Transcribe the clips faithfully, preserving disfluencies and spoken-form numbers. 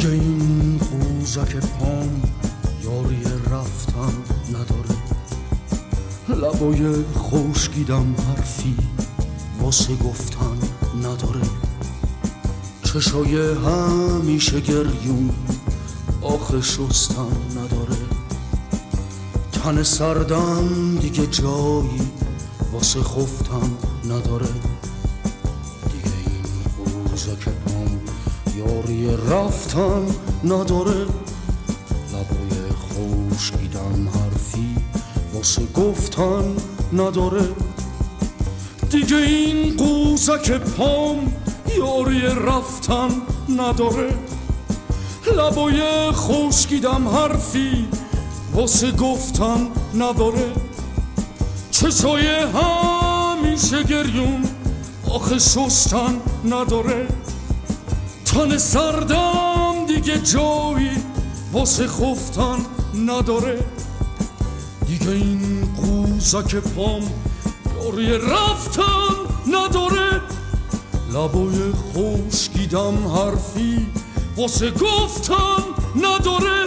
دیگه این قوزک پام یاری رفتن نداره، لبای خشکیدم حرفی واسه گفتن نداره، چشای همیشه گریون آخه شستن نداره، تن سردم دیگه جایی واسه خفتن نداره، دیگه این قوزک پام یاری رفتن نداره، لبای خشکیدم حرفی واسه گفتن نداره، دیگه این قوزک پام یاری رفتن نداره، لبای خشکیدم حرفی واسه گفتن نداره، چشای همیشه گریون آخه شستن نداره، تن سردم دیگه جایی واسه خفتن نداره، دیگه این قوزک پام یاری رفتن نداره، لبای خشکیدم حرفی واسه گفتن نداره.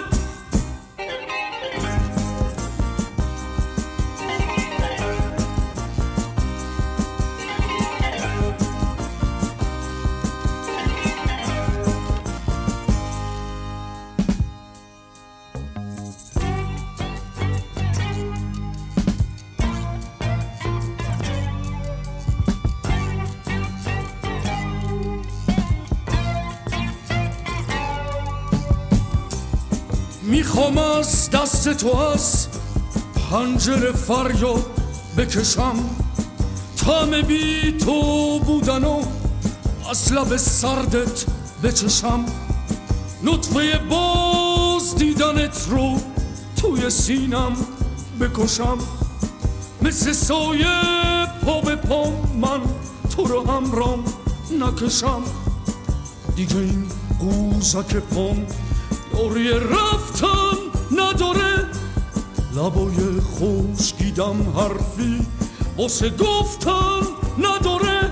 میخوام از دست تو از پنجره فریاد بکشم، طعم بی تو بودن و از لب سردت بچشم، نطفه باز دیدنت رو توی سینم بکشم، مثل سایه پا به پام من تو رو همرام نکشم، دیگه این قوزک پام یاری رفتن نداره، لبای خشکیدم حرفی واسه گفتن نداره،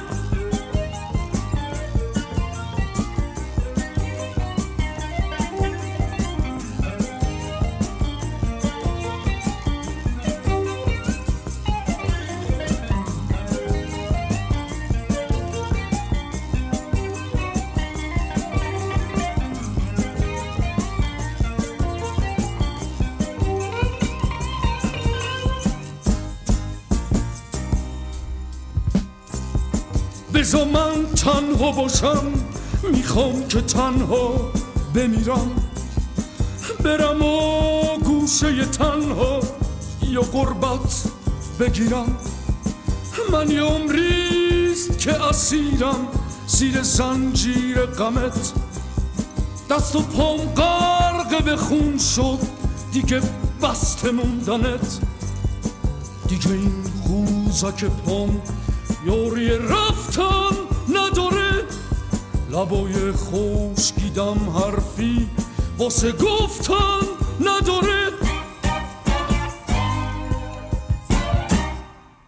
بذار من تنها باشم، میخوام که تنها بمیرم، برم و گوشه تنها یا غربت بگیرم، من یه عمریست که اسیرم زیر زنجیر غمت، دست و پام غرق به خون شد دیگه بسته موندنت، دیگه این قوزک پام یاری رفتن نداره، لبای خشکیدم حرفی واسه گفتن نداره.